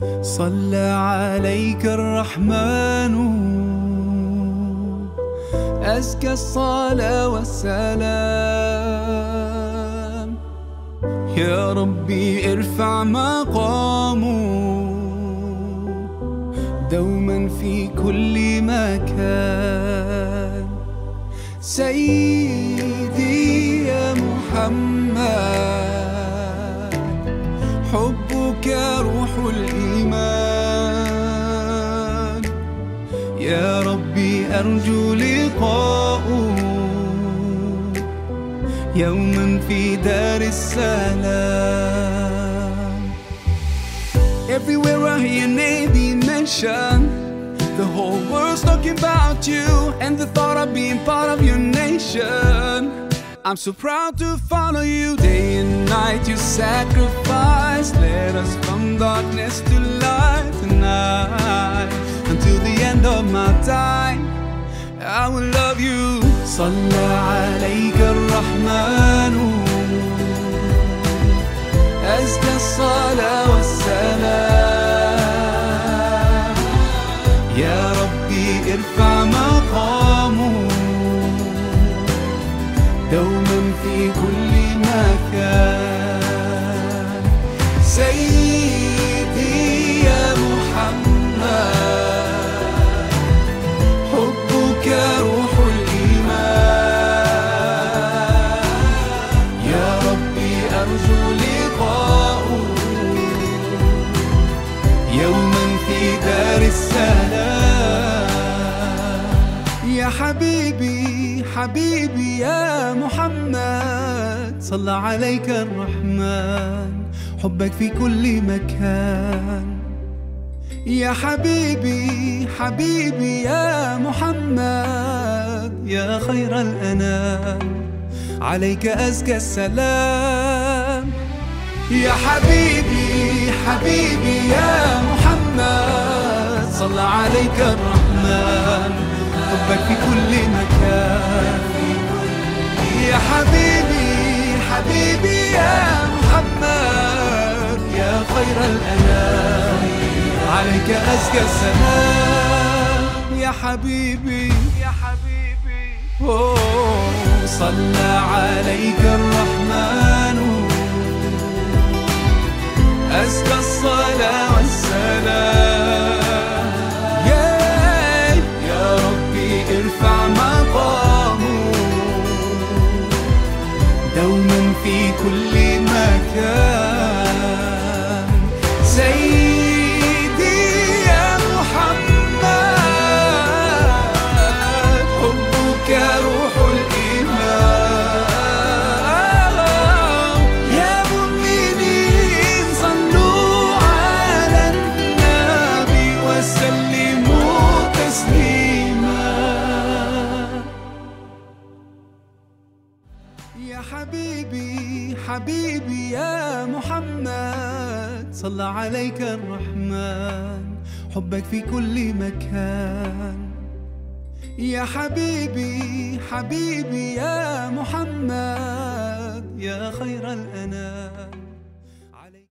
صلى عليك الرحمن أزكى الصلاة والسلام. يا ربي ارفع مقامه دوما في كل مكان. سيدي يا محمد حبك روح الإيمان. يا ربي أرجو لقاءه يوما في دار السلام. Everywhere I hear your name be mentioned, the whole world's talking about you and the thought of being part of your nation. I'm so proud to follow you day and night. You sacrifice, led us from darkness to light tonight. Until the end of my time, I will love you. صلى عليك الرحمن أزكى الصلاة والسلام. يا ربي ارفع مقامه دوما في كل مكان. سيدي يا محمد حبك روح الإيمان. يا ربي أرجو لقاءه يوما في دار السلام. يا حبيبي حبيبي يا محمد صلى عليك الرحمن حبك في كل مكان. يا حبيبي حبيبي يا محمد يا خير الأنام عليك أزكى السلام. يا حبيبي حبيبي يا محمد صلى عليك الرحمن حبك في كل مكان. يا حبيبي حبيبي يا محمد يا خير الأنام عليك أزكى السلام. يا حبيبي يا حبيبي صلى عليك الرحمن أزكى الصلاة والسلام. يا ربي ارفع مقامه دوما في كل مكان. سيدي يا محمد حبك روح الإيمان. يا مؤمنين صلوا على النبي وسلموا تسليما. يا حبيبي حبيبي يا محمد صلى عليك الرحمن حبك في كل مكان. يا حبيبي حبيبي يا محمد يا خير الأنام